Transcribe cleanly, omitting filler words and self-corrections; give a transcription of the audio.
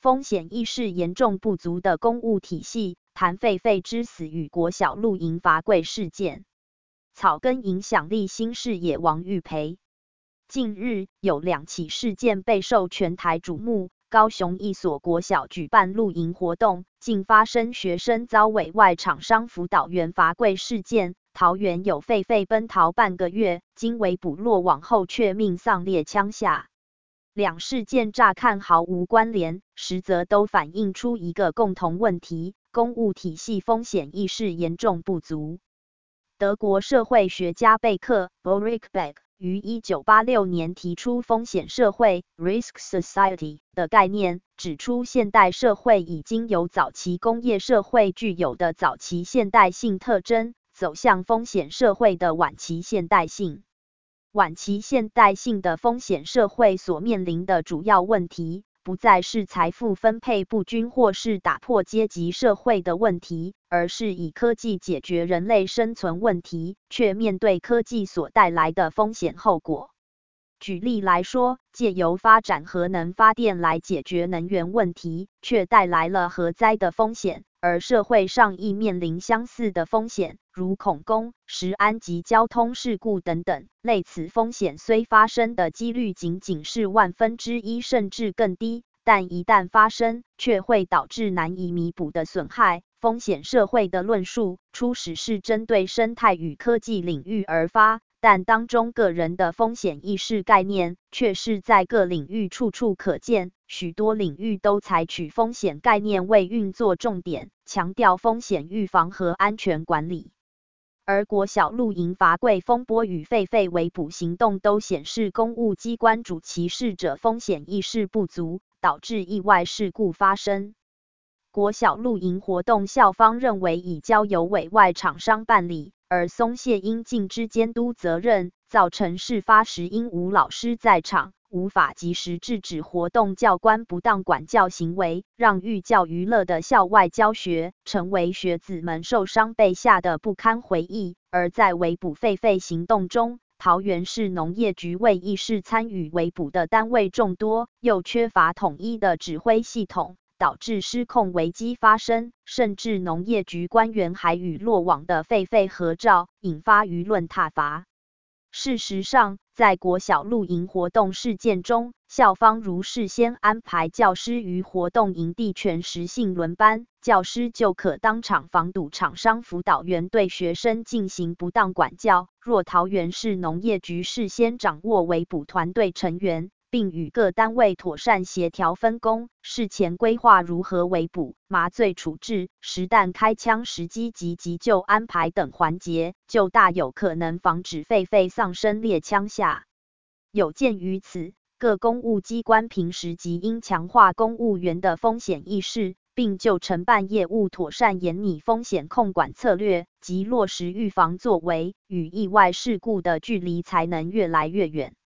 风险意识严重不足的公务体系，谈狒狒之死与国小露营罚跪事件。草根影响力新视野王玉培。近日有2起事件备受全台瞩目。高雄一所国小举办露营活动，竟发生学生遭委外厂商辅导员罚跪事件。桃园有狒狒奔逃半个月，经围捕落网后却命丧猎枪下。两事件乍看毫无关联，实则都反映出一个共同问题：公务体系风险意识严重不足。德国社会学家贝克 （Ulrich Beck） 于1986年提出风险社会 （Risk Society） 的概念，指出现代社会已经由早期工业社会具有的早期现代性特征，走向风险社会的晚期现代性。晚期现代性的风险社会所面临的主要问题，不再是财富分配不均或是打破阶级社会的问题，而是以科技解决人类生存问题，却面对科技所带来的风险后果。举例来说，借由发展核能发电来解决能源问题，却带来了核灾的风险，而社会上亦面临相似的风险，如恐攻、食安及交通事故等等。类此风险虽发生的几率仅仅是1/1000甚至更低，但一旦发生，却会导致难以弥补的损害。风险社会的论述初始是针对生态与科技领域而发，但当中个人的风险意识概念却是在各领域处处可见，许多领域都采取风险概念为运作重点，强调风险预防和安全管理。而国小露营罚跪风波与狒狒围捕行动都显示公务机关主其事者风险意识不足，导致意外事故发生。国小露营活动校方认为已交由委外厂商办理，而松懈应尽之监督责任，造成事发时因无老师在场，无法及时制止活动教官不当管教行为，让寓教于乐的校外教学成为学子们受伤被吓的不堪回忆。而在围捕狒狒行动中，桃园市农业局为意识参与围捕的单位众多，又缺乏统一的指挥系统，导致失控危机发生，甚至农业局官员还与落网的狒狒合照，引发舆论挞伐。事实上，在国小露营活动事件中，校方如事先安排教师于活动营地全时性轮班，教师就可当场防堵厂商辅导员对学生进行不当管教。若桃园市农业局事先掌握围捕团队成员，并与各单位妥善协调分工，事前规划如何围捕、麻醉处置、实弹开枪时机及急救安排等环节，就大有可能防止狒狒丧生猎枪下。有鉴于此，各公务机关平时即应强化公务员的风险意识，并就承办业务妥善研拟风险控管策略及落实预防作为，与意外事故的距离才能越来越远。